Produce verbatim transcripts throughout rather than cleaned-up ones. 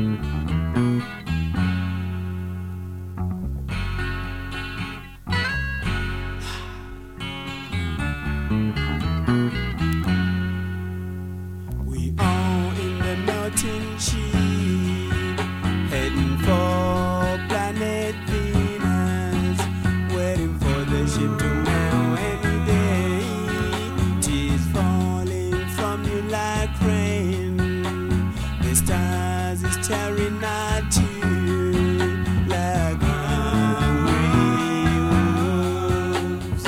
We are in the melting sheet, heading for planet Venus, waiting for the ship to mail any day. Tears falling from you like rain. The stars is staring at you like hungry wolves.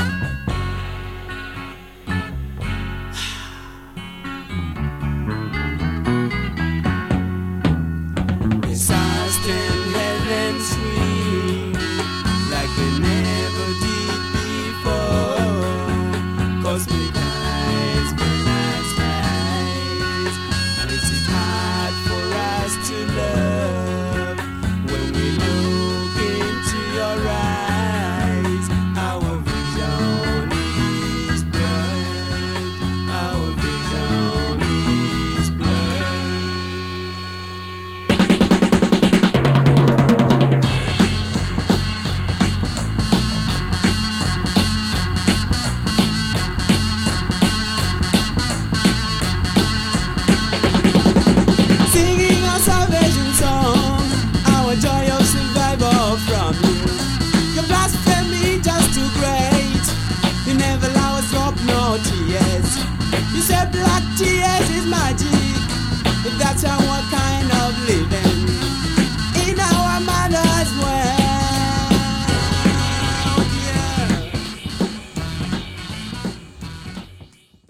The stars stand heaven sweet like they never did before. Cosmic eyes, midnight skies. This is hard for us to love. When we look into your eyes, our vision is blurred. Our vision is blurred. Singing our salvation song, our joy of survival from you. Your blasphemy just too great. You never allow us drop no tears. You said black tears is magic.